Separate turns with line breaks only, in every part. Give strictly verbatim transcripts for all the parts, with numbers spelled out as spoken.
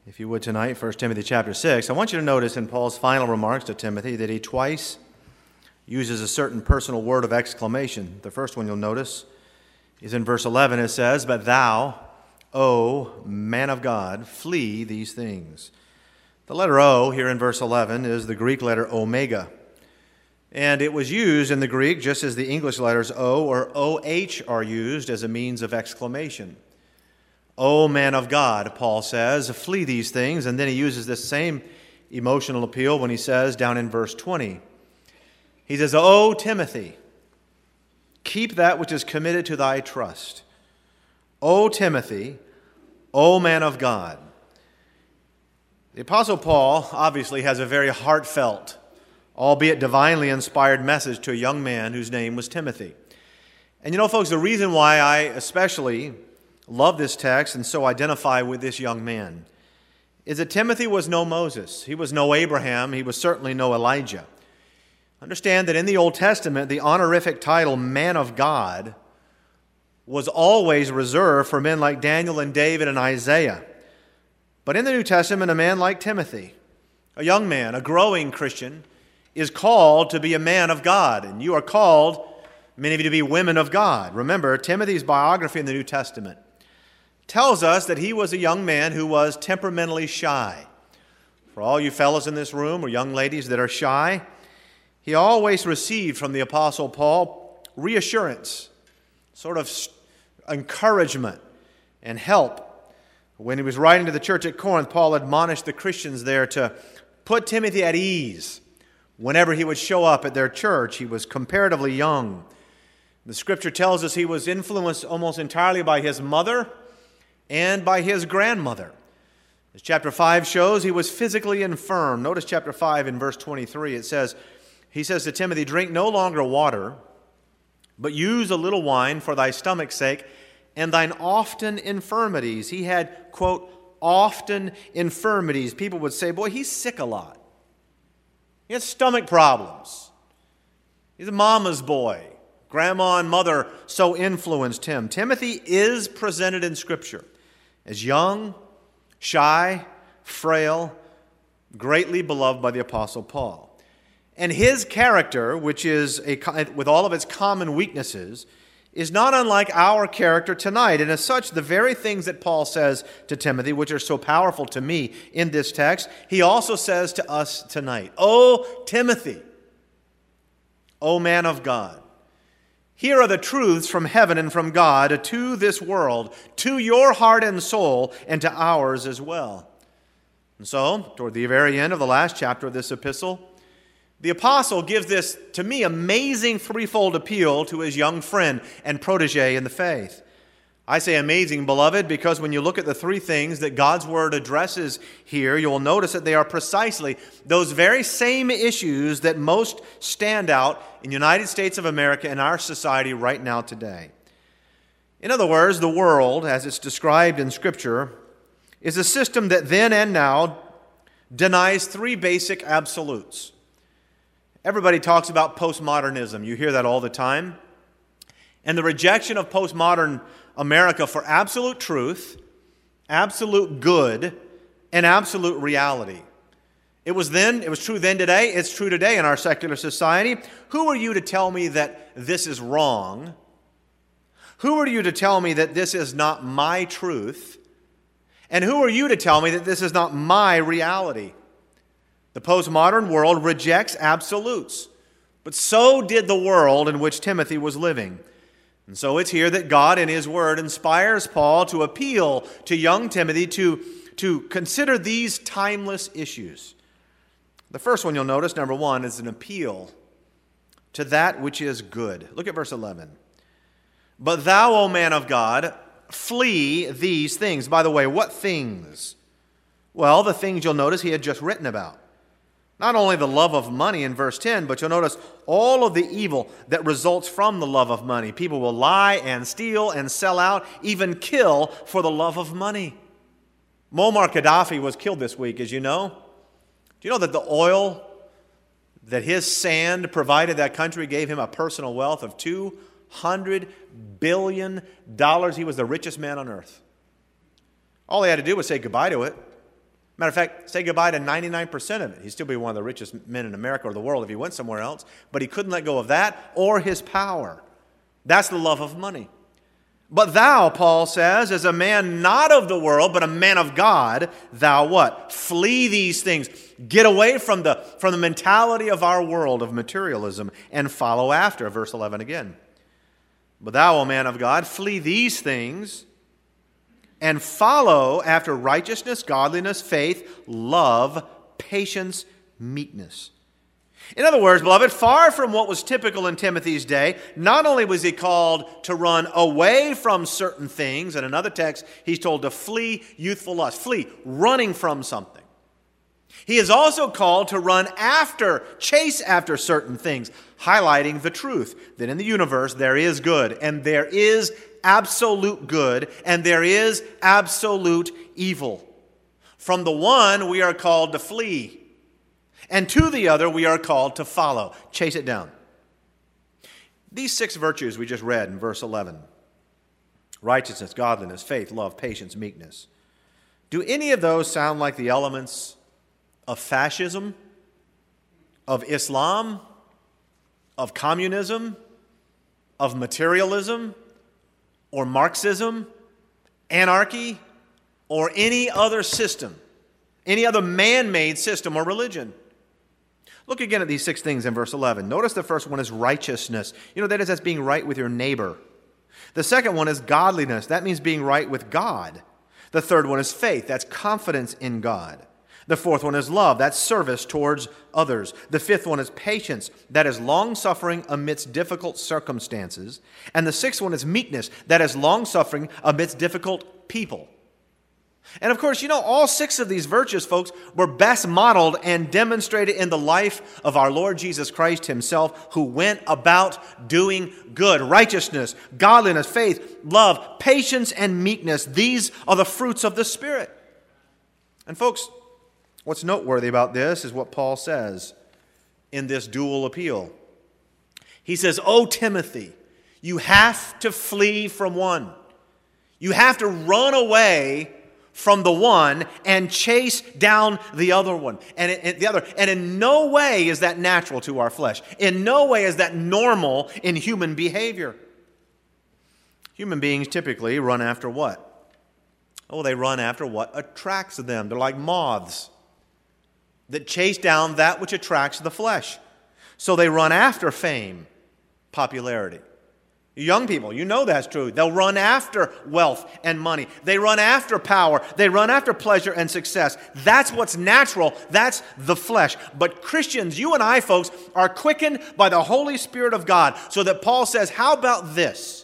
If you would tonight, First Timothy chapter six, I want you to notice in Paul's final remarks to Timothy that he twice uses a certain personal word of exclamation. The first one you'll notice is in verse eleven. It says, "But thou, O man of God, flee these things." The letter O here in verse eleven is the Greek letter omega. And it was used in the Greek just as the English letters O or O H are used as a means of exclamation. O man of God, Paul says, flee these things. And then he uses this same emotional appeal when he says down in verse twenty. He says, O Timothy, keep that which is committed to thy trust. O Timothy, O man of God. The Apostle Paul obviously has a very heartfelt, albeit divinely inspired message to a young man whose name was Timothy. And you know, folks, the reason why I especially love this text and so identify with this young man is that Timothy was no Moses. He was no Abraham. He was certainly no Elijah. Understand that in the Old Testament, the honorific title man of God was always reserved for men like Daniel and David and Isaiah. But in the New Testament, a man like Timothy, a young man, a growing Christian, is called to be a man of God. And you are called, many of you, to be women of God. Remember, Timothy's biography in the New Testament tells us that he was a young man who was temperamentally shy. For all you fellows in this room or young ladies that are shy, he always received from the Apostle Paul reassurance, sort of encouragement and help. When he was writing to the church at Corinth, Paul admonished the Christians there to put Timothy at ease whenever he would show up at their church. He was comparatively young. The Scripture tells us he was influenced almost entirely by his mother and by his grandmother. As chapter five shows, he was physically infirm. Notice chapter five in verse twenty-three. It says, he says to Timothy, "Drink no longer water, but use a little wine for thy stomach's sake and thine often infirmities." He had, quote, often infirmities. People would say, boy, he's sick a lot. He has stomach problems. He's a mama's boy. Grandma and mother so influenced him. Timothy is presented in Scripture as young, shy, frail, greatly beloved by the Apostle Paul. And his character, which is a, with all of its common weaknesses, is not unlike our character tonight. And as such, the very things that Paul says to Timothy, which are so powerful to me in this text, he also says to us tonight. O Timothy, O man of God, here are the truths from heaven and from God to this world, to your heart and soul, and to ours as well. And so, toward the very end of the last chapter of this epistle, the apostle gives this, to me, amazing threefold appeal to his young friend and protege in the faith. I say amazing, beloved, because when you look at the three things that God's Word addresses here, you will notice that they are precisely those very same issues that most stand out in the United States of America and our society right now today. In other words, the world, as it's described in Scripture, is a system that then and now denies three basic absolutes. Everybody talks about postmodernism. You hear that all the time. And the rejection of postmodern America for absolute truth, absolute good, and absolute reality. It was then, it was true then today, it's true today in our secular society. Who are you to tell me that this is wrong? Who are you to tell me that this is not my truth? And who are you to tell me that this is not my reality? The postmodern world rejects absolutes, but so did the world in which Timothy was living. And so it's here that God in His Word inspires Paul to appeal to young Timothy to, to consider these timeless issues. The first one you'll notice, number one, is an appeal to that which is good. Look at verse eleven. "But thou, O man of God, flee these things." By the way, what things? Well, the things you'll notice he had just written about. Not only the love of money in verse ten, but you'll notice all of the evil that results from the love of money. People will lie and steal and sell out, even kill for the love of money. Muammar Gaddafi was killed this week, as you know. Do you know that the oil that his sand provided that country gave him a personal wealth of two hundred billion dollars? He was the richest man on earth. All he had to do was say goodbye to it. Matter of fact, say goodbye to ninety-nine percent of it. He'd still be one of the richest men in America or the world if he went somewhere else, but he couldn't let go of that or his power. That's the love of money. But thou, Paul says, as a man not of the world, but a man of God, thou what? Flee these things. Get away from the, from the mentality of our world of materialism and follow after. Verse eleven again. But thou, O man of God, flee these things and follow after righteousness, godliness, faith, love, patience, meekness. In other words, beloved, far from what was typical in Timothy's day, not only was he called to run away from certain things, in another text, he's told to flee youthful lust. Flee, running from something. He is also called to run after, chase after certain things, highlighting the truth that in the universe there is good, and there is absolute good, and there is absolute evil. From the one, we are called to flee. And to the other, we are called to follow. Chase it down. These six virtues we just read in verse eleven, righteousness, godliness, faith, love, patience, meekness. Do any of those sound like the elements of fascism, of Islam, of communism, of materialism, or Marxism, anarchy, or any other system, any other man-made system or religion? Look again at these six things in verse eleven. Notice the first one is righteousness. You know, that is, that's being right with your neighbor. The second one is godliness. That means being right with God. The third one is faith. That's confidence in God. The fourth one is love. That's service towards others. The fifth one is patience. That is long-suffering amidst difficult circumstances. And the sixth one is meekness. That is long-suffering amidst difficult people. And of course, you know, all six of these virtues, folks, were best modeled and demonstrated in the life of our Lord Jesus Christ himself, who went about doing good. Righteousness, godliness, faith, love, patience, and meekness. These are the fruits of the Spirit. And folks, what's noteworthy about this is what Paul says in this dual appeal. He says, "O Timothy, you have to flee from one. You have to run away from the one and chase down the other one. And it, it, the other. And in no way is that natural to our flesh. In no way is that normal in human behavior. Human beings typically run after what? Oh, they run after what attracts them. They're like moths that chase down that which attracts the flesh. So they run after fame, popularity. Young people, you know that's true. They'll run after wealth and money. They run after power. They run after pleasure and success. That's what's natural. That's the flesh. But Christians, you and I, folks, are quickened by the Holy Spirit of God, so that Paul says, how about this?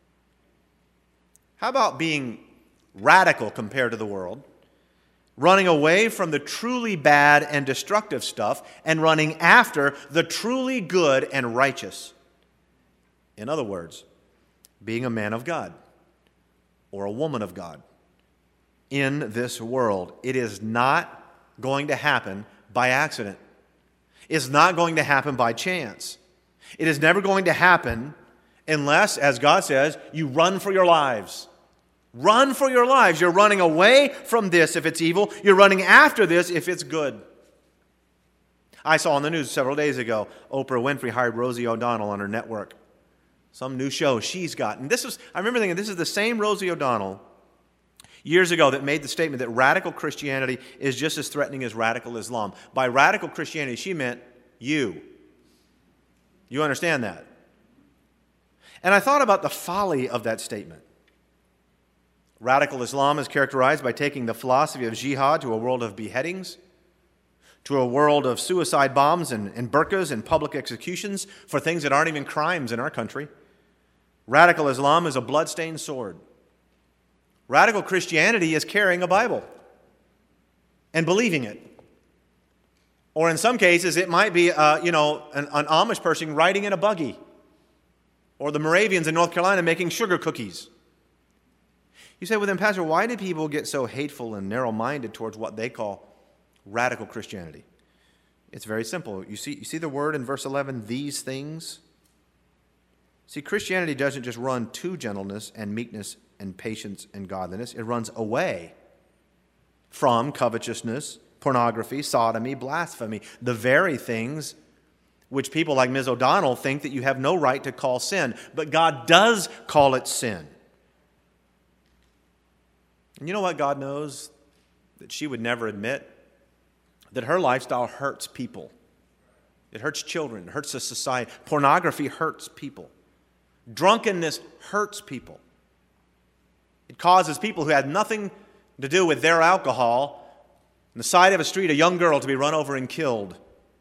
How about being radical compared to the world, running away from the truly bad and destructive stuff and running after the truly good and righteous? In other words, being a man of God or a woman of God in this world. It is not going to happen by accident. It's not going to happen by chance. It is never going to happen unless, as God says, you run for your lives. Run for your lives. You're running away from this if it's evil. You're running after this if it's good. I saw on the news several days ago, Oprah Winfrey hired Rosie O'Donnell on her network. Some new show she's got. And this was, I remember thinking, this is the same Rosie O'Donnell years ago that made the statement that radical Christianity is just as threatening as radical Islam. By radical Christianity, she meant you. You understand that? And I thought about the folly of that statement. Radical Islam is characterized by taking the philosophy of jihad to a world of beheadings, to a world of suicide bombs and, and burqas and public executions for things that aren't even crimes in our country. Radical Islam is a bloodstained sword. Radical Christianity is carrying a Bible and believing it. Or in some cases, it might be, uh, you know, an, an Amish person riding in a buggy. Or the Moravians in North Carolina making sugar cookies. You say, well then, Pastor, why do people get so hateful and narrow-minded towards what they call radical Christianity? It's very simple. You see, you see the word in verse eleven, these things? See, Christianity doesn't just run to gentleness and meekness and patience and godliness. It runs away from covetousness, pornography, sodomy, blasphemy, the very things which people like Miz O'Donnell think that you have no right to call sin. But God does call it sin. And you know what God knows? That she would never admit that her lifestyle hurts people. It hurts children, it hurts the society. Pornography hurts people. Drunkenness hurts people. It causes people who had nothing to do with their alcohol, on the side of a street, a young girl to be run over and killed.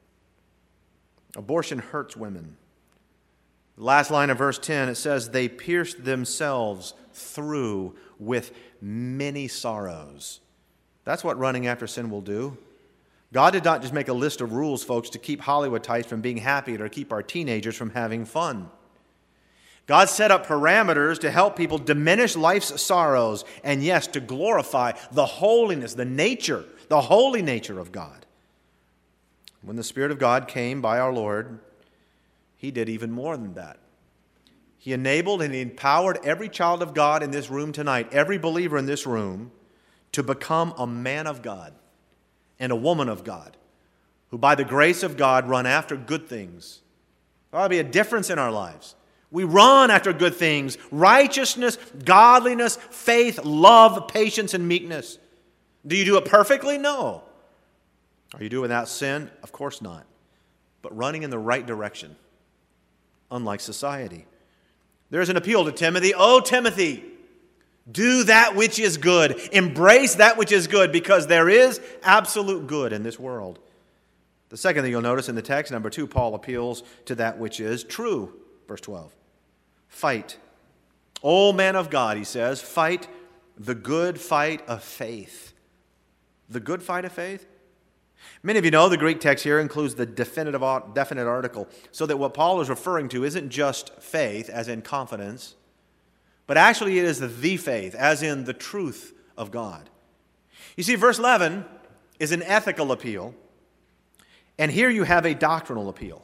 Abortion hurts women. The last line of verse ten, it says, they pierced themselves through with many sorrows. That's what running after sin will do. God did not just make a list of rules, folks, to keep Hollywood types from being happy or to keep our teenagers from having fun. God set up parameters to help people diminish life's sorrows and, yes, to glorify the holiness, the nature, the holy nature of God. When the Spirit of God came by our Lord, He did even more than that. He enabled and He empowered every child of God in this room tonight, every believer in this room, to become a man of God and a woman of God, who by the grace of God run after good things. There ought to be a difference in our lives. We run after good things, righteousness, godliness, faith, love, patience, and meekness. Do you do it perfectly? No. Are you doing without sin? Of course not. But running in the right direction, unlike society. There's an appeal to Timothy. Oh, Timothy, do that which is good. Embrace that which is good, because there is absolute good in this world. The second thing you'll notice in the text, number two, Paul appeals to that which is true. Verse twelve. Fight. O man of God, he says, fight the good fight of faith. The good fight of faith? Many of you know the Greek text here includes the definitive, definite article, so that what Paul is referring to isn't just faith, as in confidence, but actually it is the faith, as in the truth of God. You see, verse eleven is an ethical appeal, and here you have a doctrinal appeal.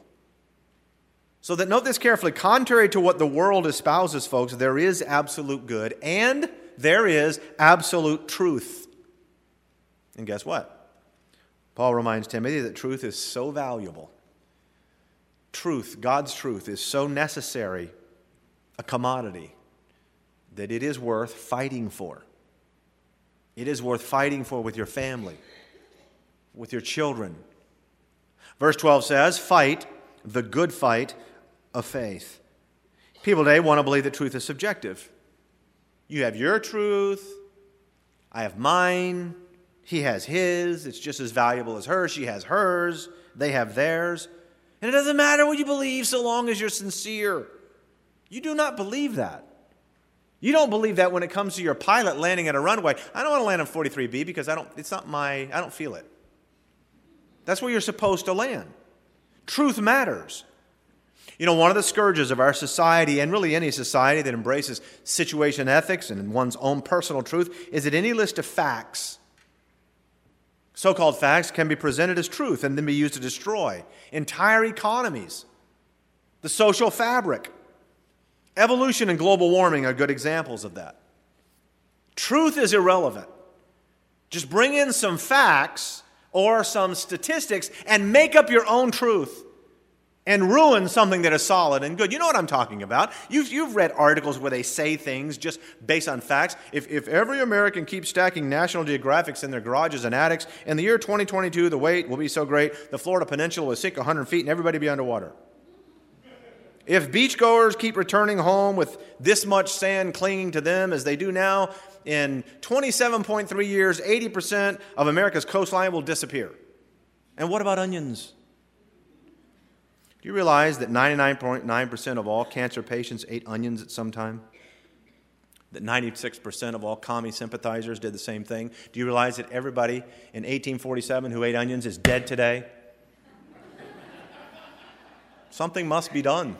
So that, note this carefully, contrary to what the world espouses, folks, there is absolute good and there is absolute truth. And guess what? Paul reminds Timothy that truth is so valuable. Truth, God's truth, is so necessary a commodity that it is worth fighting for. It is worth fighting for with your family, with your children. Verse twelve says, fight the good fight of faith. People today want to believe that truth is subjective. You have your truth, I have mine, he has his, it's just as valuable as hers, she has hers, they have theirs. And it doesn't matter what you believe so long as you're sincere. You do not believe that. You don't believe that when it comes to your pilot landing at a runway. I don't want to land on forty-three B because I don't, it's not my, I don't feel it. That's where you're supposed to land. Truth matters. You know, one of the scourges of our society, and really any society that embraces situation ethics and one's own personal truth, is that any list of facts, so-called facts, can be presented as truth and then be used to destroy entire economies, the social fabric. Evolution and global warming are good examples of that. Truth is irrelevant. Just bring in some facts or some statistics and make up your own truth and ruin something that is solid and good. You know what I'm talking about. You've, you've read articles where they say things just based on facts. If, if every American keeps stacking National Geographics in their garages and attics, in the year twenty twenty-two, the weight will be so great, the Florida Peninsula will sink one hundred feet and everybody be underwater. If beachgoers keep returning home with this much sand clinging to them as they do now, in twenty-seven point three years, eighty percent of America's coastline will disappear. And what about onions? Do you realize that ninety-nine point nine percent of all cancer patients ate onions at some time? That ninety-six percent of all commie sympathizers did the same thing? Do you realize that everybody in eighteen forty-seven who ate onions is dead today? Something must be done.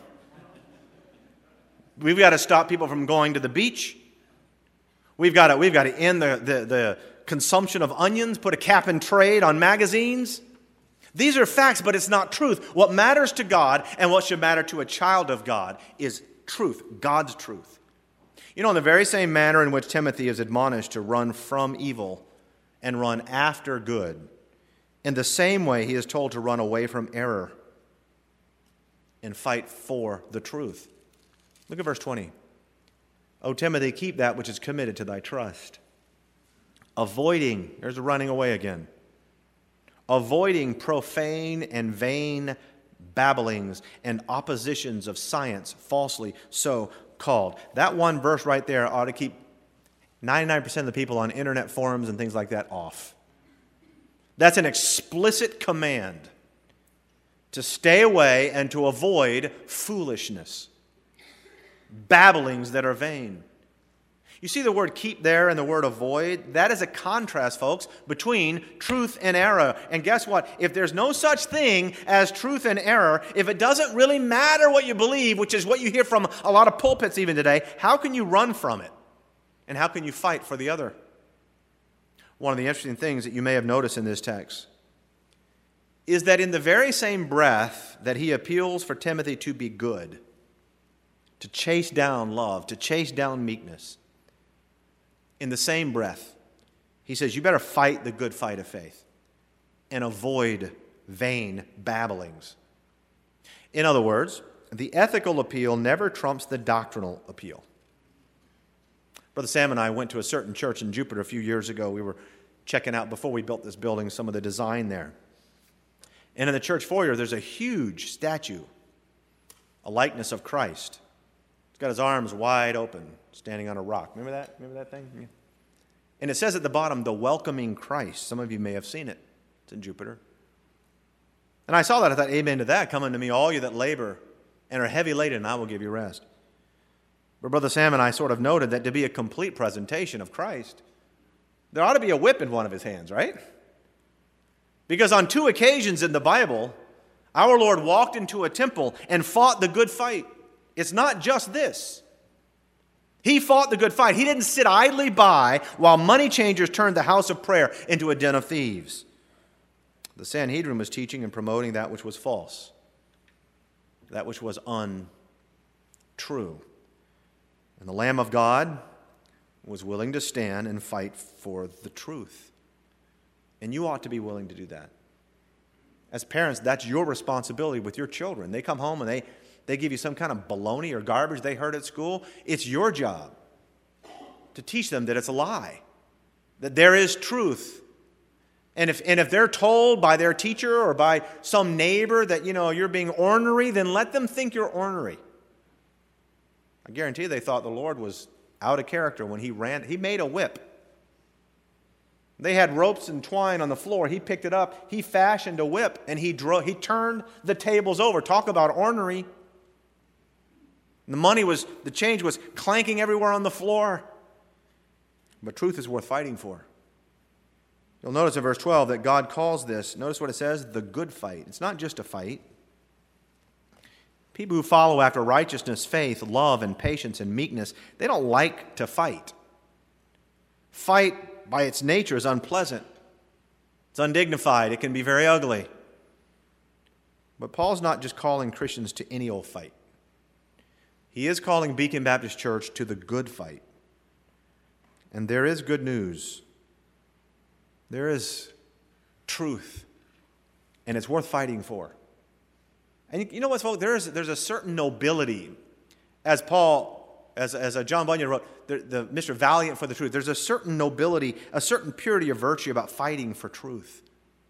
We've got to stop people from going to the beach. We've got to, we've got to end the, the, the consumption of onions, put a cap and trade on magazines. These are facts, but it's not truth. What matters to God and what should matter to a child of God is truth, God's truth. You know, in the very same manner in which Timothy is admonished to run from evil and run after good. In the same way, he is told to run away from error and fight for the truth. Look at verse twenty. O Timothy, keep that which is committed to thy trust. Avoiding, there's a running away again. Avoiding profane and vain babblings and oppositions of science, falsely so called. That one verse right there ought to keep ninety-nine percent of the people on internet forums and things like that off. That's an explicit command to stay away and to avoid foolishness, babblings that are vain. You see the word keep there and the word avoid? That is a contrast, folks, between truth and error. And guess what? If there's no such thing as truth and error, if it doesn't really matter what you believe, which is what you hear from a lot of pulpits even today, how can you run from it? And how can you fight for the other? One of the interesting things that you may have noticed in this text is that in the very same breath that he appeals for Timothy to be good, to chase down love, to chase down meekness, in the same breath, he says, you better fight the good fight of faith and avoid vain babblings. In other words, the ethical appeal never trumps the doctrinal appeal. Brother Sam and I went to a certain church in Jupiter a few years ago. We were checking out, before we built this building, some of the design there. And in the church foyer, there's a huge statue, a likeness of Christ. He's got his arms wide open, standing on a rock. Remember that? Remember that thing? Yeah. And it says at the bottom, the welcoming Christ. Some of you may have seen it. It's in Jupiter. And I saw that. I thought, amen to that. Come unto me, all you that labor and are heavy laden, and I will give you rest. But Brother Sam and I sort of noted that to be a complete presentation of Christ, there ought to be a whip in one of his hands, right? Because on two occasions in the Bible, our Lord walked into a temple and fought the good fight. It's not just this. He fought the good fight. He didn't sit idly by while money changers turned the house of prayer into a den of thieves. The Sanhedrin was teaching and promoting that which was false, that which was untrue. And the Lamb of God was willing to stand and fight for the truth. And you ought to be willing to do that. As parents, that's your responsibility with your children. They come home and they, they give you some kind of baloney or garbage they heard at school. It's your job to teach them that it's a lie, that there is truth. And if, and if they're told by their teacher or by some neighbor that, you know, you're being ornery, then let them think you're ornery. I guarantee you they thought the Lord was out of character when he ran. He made a whip. They had ropes and twine on the floor. He picked it up. He fashioned a whip, and he drove, he turned the tables over. Talk about ornery. The money was, the change was clanking everywhere on the floor. But truth is worth fighting for. You'll notice in verse twelve that God calls this, notice what it says, the good fight. It's not just a fight. People who follow after righteousness, faith, love, and patience and meekness, they don't like to fight. Fight, by its nature, is unpleasant. It's undignified. It can be very ugly. But Paul's not just calling Christians to any old fight. He is calling Beacon Baptist Church to the good fight. And there is good news. There is truth. And it's worth fighting for. And you know what, folks? There's, there's a certain nobility, as Paul, as, as John Bunyan wrote, the, the Mister Valiant for the truth. There's a certain nobility, a certain purity of virtue about fighting for truth.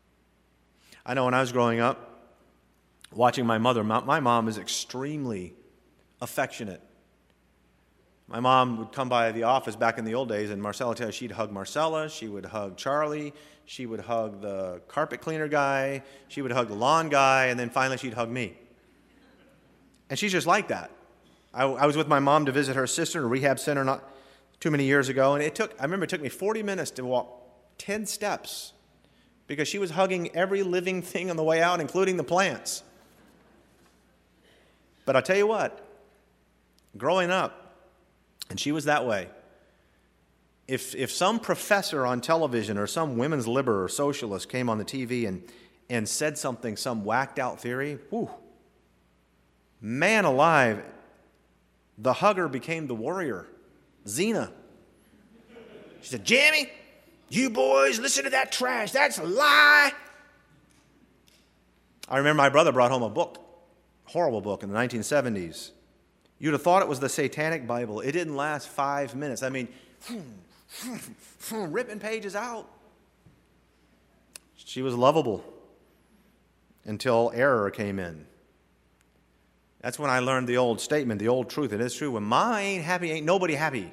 I know when I was growing up, watching my mother, my, my mom is extremely affectionate. My mom would come by the office back in the old days, and Marcella tell you she'd hug Marcella, she would hug Charlie, she would hug the carpet cleaner guy, she would hug the lawn guy, and then finally she'd hug me. And she's just like that. I, I was with my mom to visit her sister in a rehab center not too many years ago, and it took, I remember it took me forty minutes to walk ten steps because she was hugging every living thing on the way out, including the plants. But I'll tell you what, growing up, and she was that way. If if some professor on television or some women's liberal or socialist came on the T V and, and said something, some whacked out theory, whew, man alive, the hugger became the warrior. Xena. She said, Jimmy, You boys, listen to that trash. That's a lie. I remember my brother brought home a book, a horrible book in the nineteen seventies. You'd have thought it was the Satanic Bible. It didn't last five minutes. I mean, ripping pages out. She was lovable until error came in. That's when I learned the old statement, the old truth. It is true. When Ma ain't happy, ain't nobody happy.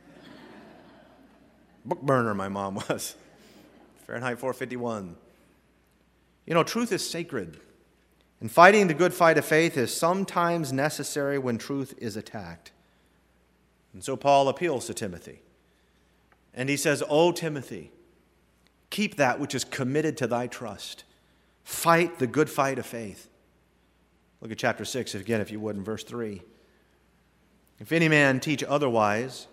Book burner, my mom was. Fahrenheit four fifty-one. You know, truth is sacred. And fighting the good fight of faith is sometimes necessary when truth is attacked. And so Paul appeals to Timothy. And he says, "O Timothy, keep that which is committed to thy trust. Fight the good fight of faith." Look at chapter six again, if you would, in verse three. "If any man teach otherwise,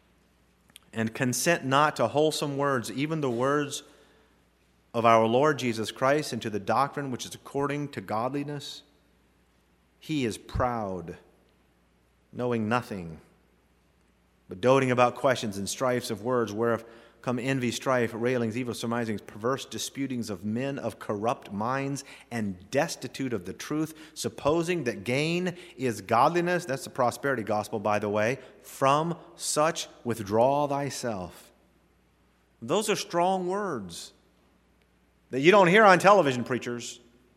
and consent not to wholesome words, even the words of our Lord Jesus Christ, and to the doctrine which is according to godliness, he is proud, knowing nothing, but doting about questions and strifes of words, whereof come envy, strife, railings, evil surmisings, perverse disputings of men of corrupt minds, and destitute of the truth, supposing that gain is godliness." That's the prosperity gospel, by the way. "From such withdraw thyself." Those are strong words that you don't hear on television preachers.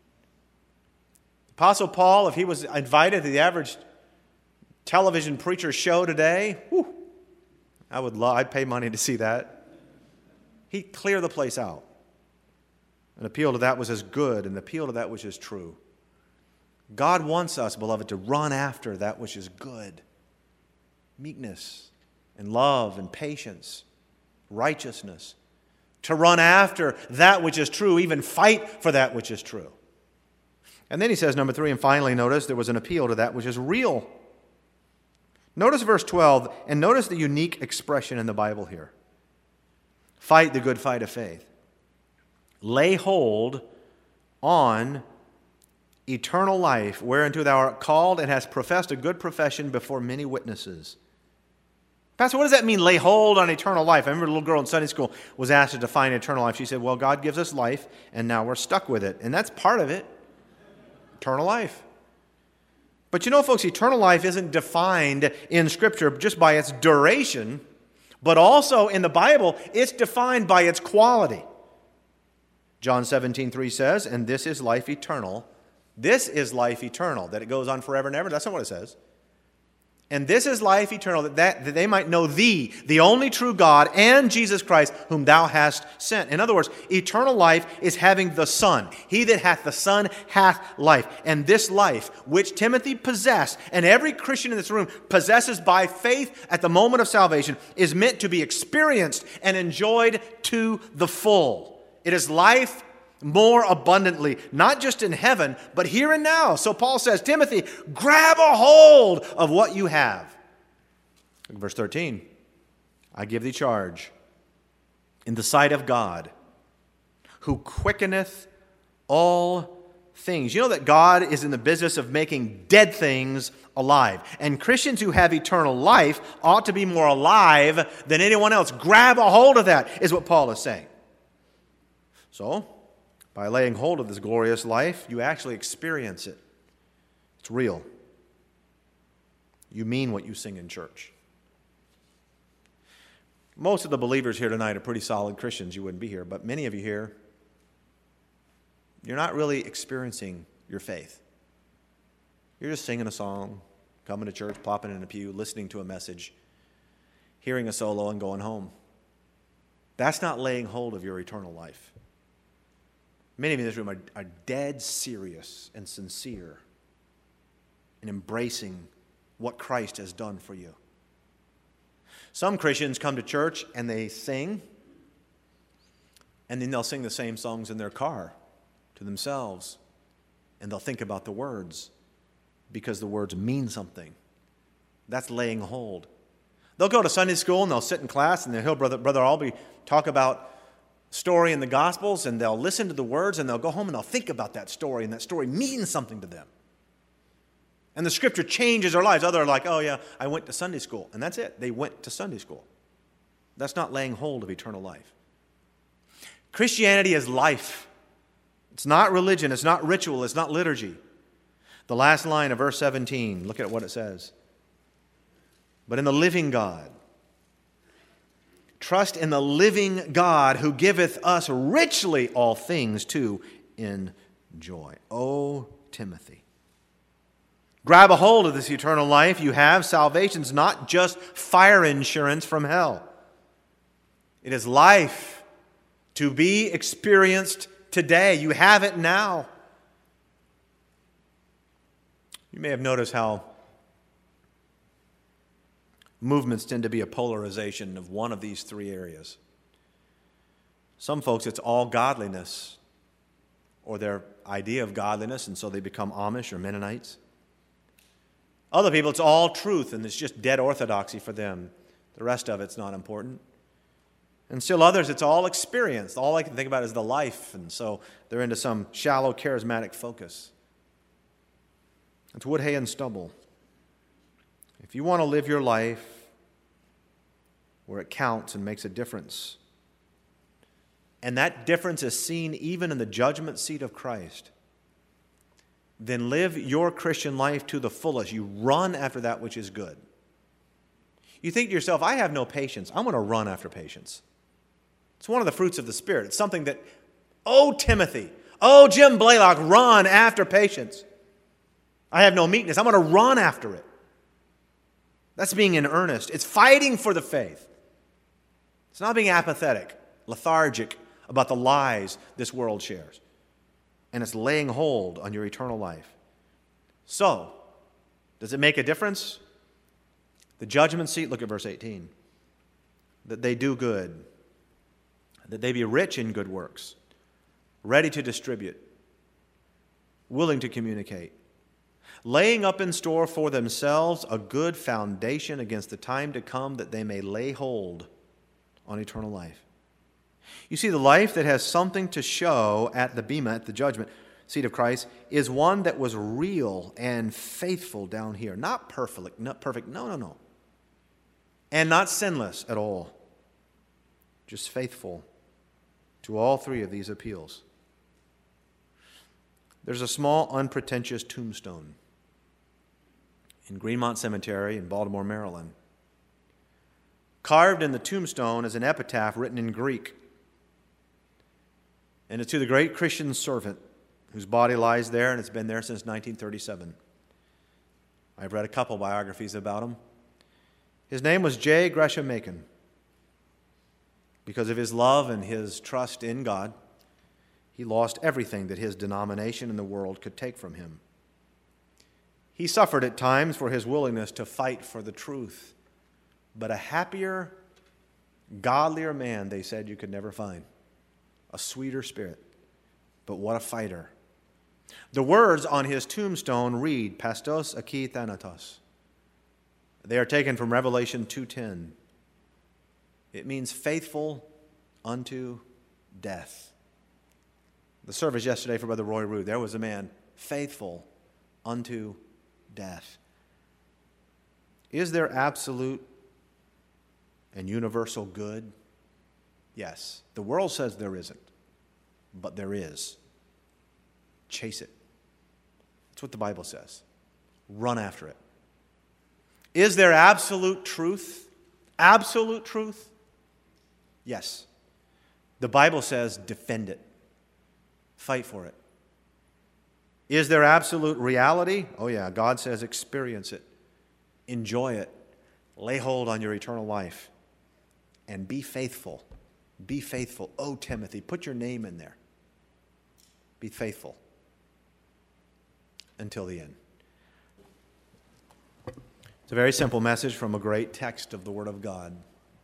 Apostle Paul, if he was invited to the average television preacher show today, whew, I would love, I'd pay money to see that. He'd clear the place out and appeal to that which is good and appeal to that which is true. God wants us, beloved, to run after that which is good. Meekness and love and patience, righteousness. To run after that which is true, even fight for that which is true. And then he says, number three, and finally, notice there was an appeal to that which is real. Notice verse twelve, and notice the unique expression in the Bible here. Fight the good fight of faith. Lay hold on eternal life, whereunto thou art called and hast professed a good profession before many witnesses. Pastor, what does that mean, lay hold on eternal life? I remember a little girl in Sunday school was asked to define eternal life. She said, well, God gives us life, and now we're stuck with it. And that's part of it, eternal life. But you know, folks, eternal life isn't defined in Scripture just by its duration, but also in the Bible, it's defined by its quality. John seventeen three says, and this is life eternal. This is life eternal, that it goes on forever and ever. That's not what it says. And this is life eternal, that, that, that they might know thee, the only true God, and Jesus Christ, whom thou hast sent. In other words, eternal life is having the Son. He that hath the Son hath life. And this life, which Timothy possessed, and every Christian in this room possesses by faith at the moment of salvation, is meant to be experienced and enjoyed to the full. It is life more abundantly, not just in heaven, but here and now. So Paul says, Timothy, grab a hold of what you have. Verse thirteen, I give thee charge in the sight of God, who quickeneth all things. You know that God is in the business of making dead things alive. And Christians who have eternal life ought to be more alive than anyone else. Grab a hold of that, is what Paul is saying. So, by laying hold of this glorious life, you actually experience it. It's real. You mean what you sing in church. Most of the believers here tonight are pretty solid Christians. You wouldn't be here. But many of you here, you're not really experiencing your faith. You're just singing a song, coming to church, plopping in a pew, listening to a message, hearing a solo, and going home. That's not laying hold of your eternal life. Many of you in this room are, are dead serious and sincere in embracing what Christ has done for you. Some Christians come to church and they sing, and then they'll sing the same songs in their car to themselves, and they'll think about the words because the words mean something. That's laying hold. They'll go to Sunday school and they'll sit in class and they'll hear Brother, Brother Albee talk about story in the Gospels, and they'll listen to the words, and they'll go home and they'll think about that story, and that story means something to them. And the Scripture changes their lives. Others are like, oh yeah, I went to Sunday school. And that's it. They went to Sunday school. That's not laying hold of eternal life. Christianity is life. It's not religion. It's not ritual. It's not liturgy. The last line of verse seventeen, look at what it says. But in the living God. Trust in the living God who giveth us richly all things to enjoy. O Timothy. Grab a hold of this eternal life you have. Salvation's not just fire insurance from hell. It is life to be experienced today. You have it now. You may have noticed how movements tend to be a polarization of one of these three areas. Some folks, it's all godliness, or their idea of godliness, and so they become Amish or Mennonites. Other people, it's all truth, and it's just dead orthodoxy for them. The rest of it's not important. And still others, it's all experience. All I can think about is the life, and so they're into some shallow, charismatic focus. It's wood, hay, and stubble. If you want to live your life where it counts and makes a difference, and that difference is seen even in the judgment seat of Christ, then live your Christian life to the fullest. You run after that which is good. You think to yourself, I have no patience. I'm going to run after patience. It's one of the fruits of the Spirit. It's something that, oh, Timothy, oh, Jim Blaylock, run after patience. I have no meekness. I'm going to run after it. That's being in earnest. It's fighting for the faith. It's not being apathetic, lethargic about the lies this world shares. And it's laying hold on your eternal life. So, does it make a difference? The judgment seat, look at verse eighteen. That they do good, that they be rich in good works, ready to distribute, willing to communicate, laying up in store for themselves a good foundation against the time to come, that they may lay hold on eternal life. You see, the life that has something to show at the bema, at the judgment seat of Christ, is one that was real and faithful down here. Not perfect, not perfect, no, no, no. And not sinless at all. Just faithful to all three of these appeals. There's a small, unpretentious tombstone in Greenmont Cemetery in Baltimore, Maryland. Carved in the tombstone is an epitaph written in Greek. And it's to the great Christian servant whose body lies there, and it's been there since nineteen thirty-seven. I've read a couple biographies about him. His name was J. Gresham Machen. Because of his love and his trust in God, he lost everything that his denomination and the world could take from him. He suffered at times for his willingness to fight for the truth. But a happier, godlier man, they said, you could never find. A sweeter spirit. But what a fighter. The words on his tombstone read, Pastos aki thanatos. They are taken from Revelation two ten. It means faithful unto death. The service yesterday for Brother Roy Rood, there was a man faithful unto death. Is there absolute and universal good? Yes. The world says there isn't, but there is. Chase it. That's what the Bible says. Run after it. Is there absolute truth? Absolute truth? Yes. The Bible says defend it. Fight for it. Is there absolute reality? Oh yeah, God says experience it. Enjoy it. Lay hold on your eternal life. And be faithful. Be faithful. Oh, Timothy, put your name in there. Be faithful until the end. It's a very simple message from a great text of the Word of God.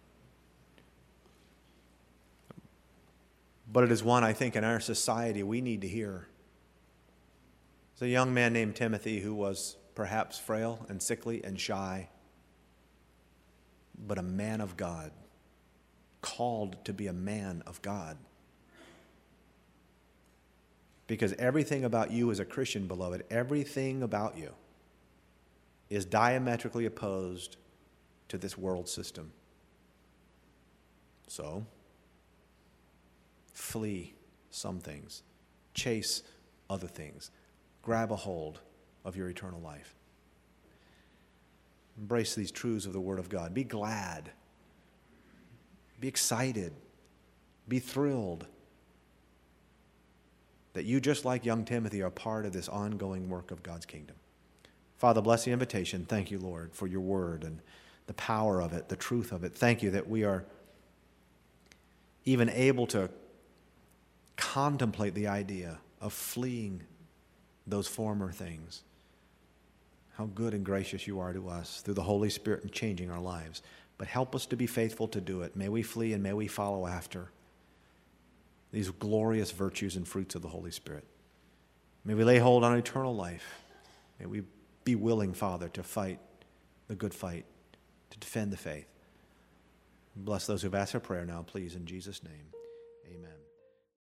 But it is one, I think, in our society we need to hear. There's a young man named Timothy who was perhaps frail and sickly and shy, but a man of God, called to be a man of God. Because everything about you as a Christian, beloved, everything about you is diametrically opposed to this world system. So, Flee some things. Chase other things. Grab a hold of your eternal life. Embrace these truths of the Word of God. Be glad. Be excited. Be thrilled that you, just like young Timothy, are part of this ongoing work of God's kingdom. Father, bless the invitation. Thank you, Lord, for your word and the power of it, the truth of it. Thank you that we are even able to contemplate the idea of fleeing those former things. How good and gracious you are to us through the Holy Spirit in changing our lives. But help us to be faithful to do it. May we flee and may we follow after these glorious virtues and fruits of the Holy Spirit. May we lay hold on eternal life. May we be willing, Father, to fight the good fight, to defend the faith. Bless those who have asked for prayer now, please, in Jesus' name. Amen.